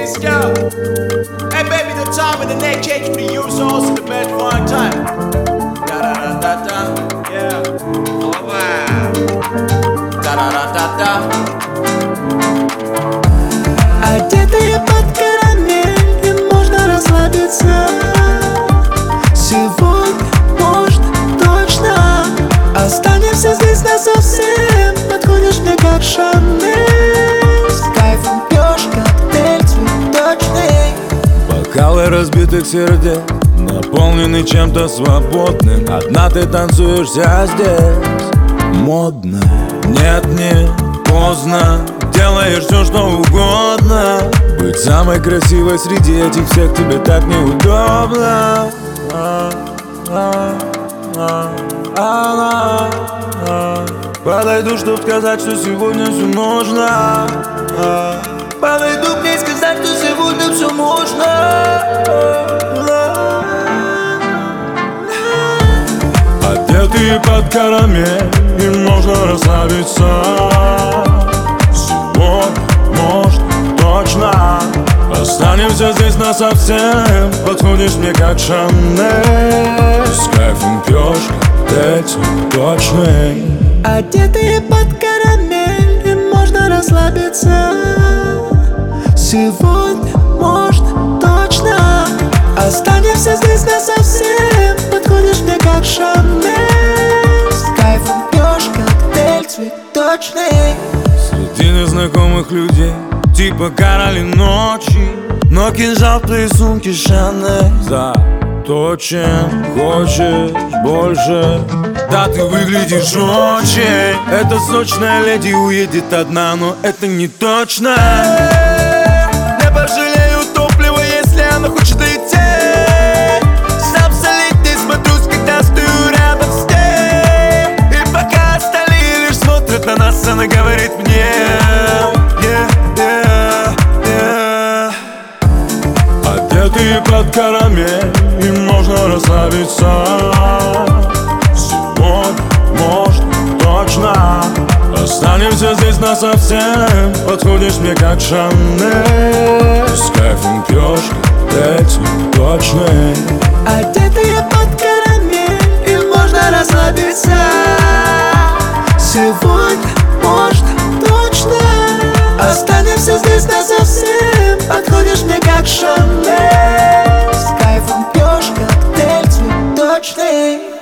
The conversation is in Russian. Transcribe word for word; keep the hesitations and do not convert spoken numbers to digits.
Let's go. Hey baby, the time and the neck change for the use also the best fun time. Da da da da da. Yeah. Oh wow. Da da da da da. Одетые под карамель, и можно расслабиться. Сегодня, может, точно останемся здесь насовсем. Подходишь мне как Шанель. С кайфом пьешь коктейль цветочный. Бокалы разбитых сердец наполнены чем-то свободным. Одна ты танцуешься здесь. Модно, нет, не поздно. Делаешь все, что угодно. Быть самой красивой среди этих всех тебе так неудобно. Подойду, чтоб сказать, что сегодня все можно. Подойду к ней сказать, что сегодня все можно. Одетые под карамель, и можно расслабиться. Сегодня, может, точно останемся здесь насовсем. Подходишь мне как Шанель. С кайфом пьешь коктейль цветочный. Одетые под карамель, и можно расслабиться. Сегодня, может, точно останемся здесь насовсем. Подходишь мне как Шанель. С кайфом пьешь коктейль цветочный. Среди незнакомых людей, типа короли ночи, но кинжал в твоей сумке Шанель. За то, чем хочешь больше. Да, ты выглядишь очень. Эта сочная леди уедет одна, но это не точно. Не пожалею топлива, если она хочет идти. Сам солить не смотрюсь, когда стою рядом с ней. И пока остальные лишь смотрят на нас, она говорит мне yeah, yeah, yeah. Одетые под карамель, и можно расслабиться. Сегодня, может, точно останемся здесь насовсем. Подходишь мне как Шанель. С кайфом пьешь коктейль цветочный. Одетые под карамель, и можно расслабиться. Сегодня, может, точно останемся здесь насовсем. Подходишь мне как Шанель. С кайфом пьешь коктейль цветочный.